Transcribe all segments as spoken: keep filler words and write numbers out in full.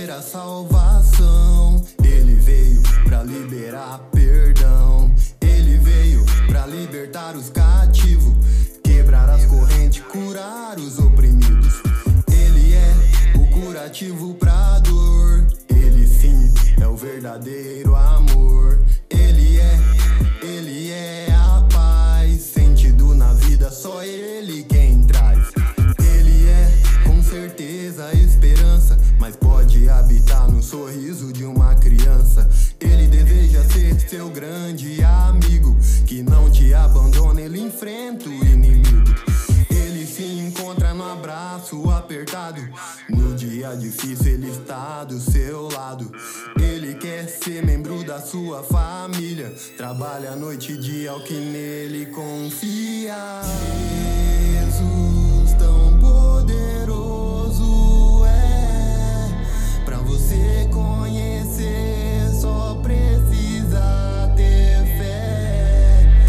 trazer a salvação. Ele veio pra liberar perdão. Ele veio pra libertar os cativos, quebrar as correntes, curar os oprimidos. Ele é o curativo pra dor. Ele sim é o verdadeiro amor. Ele é, ele é a paz, sentido na vida, só ele quem traz. Ele é com certeza a esperança, mas pode habitar no sorriso de uma criança. Ele deseja ser seu grande amigo, que não te abandona, ele enfrenta o inimigo. Ele se encontra no abraço apertado, no dia difícil ele está do seu lado. Ele quer ser membro da sua família, trabalha noite e dia, o que nele confia. Jesus tão poderoso é, pra você conhecer só precisa ter fé.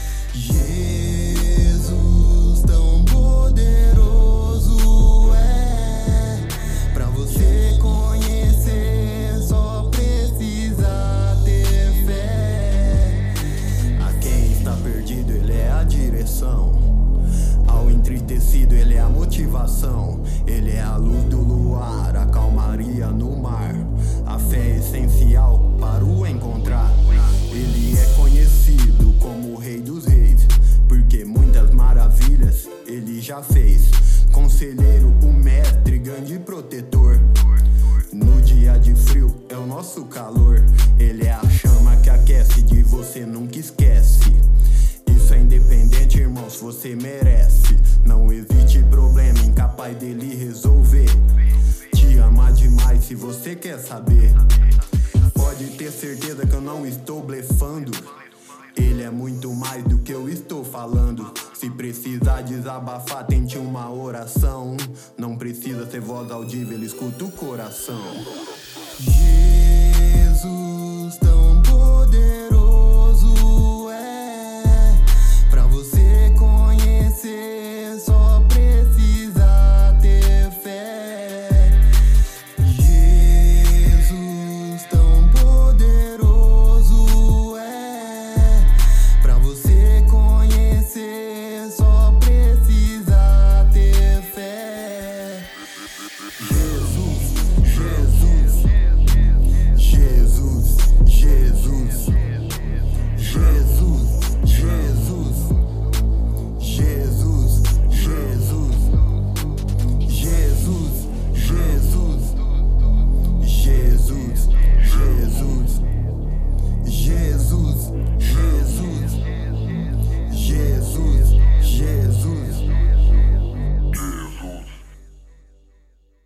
Jesus tão poderoso é, pra você conhecer só precisa ter fé. A quem está perdido ele é a direção, ao entristecido ele é a motivação. Ele é a luz do luar, a calmaria no mar. A fé é essencial para o encontrar. Ele é conhecido como o Rei dos Reis, porque muitas maravilhas ele já fez. Conselheiro, o mestre, grande protetor. No dia de frio é o nosso calor. Ele é a chama que aquece, de você nunca esquece. Isso é independente, irmãos, você merece. Não existe problema incapaz dele resolver. Te ama demais se você quer saber. Pode ter certeza que eu não estou blefando. Ele é muito mais do que eu estou falando. Se precisar desabafar, tente uma oração. Não precisa ser voz audível, ele escuta o coração.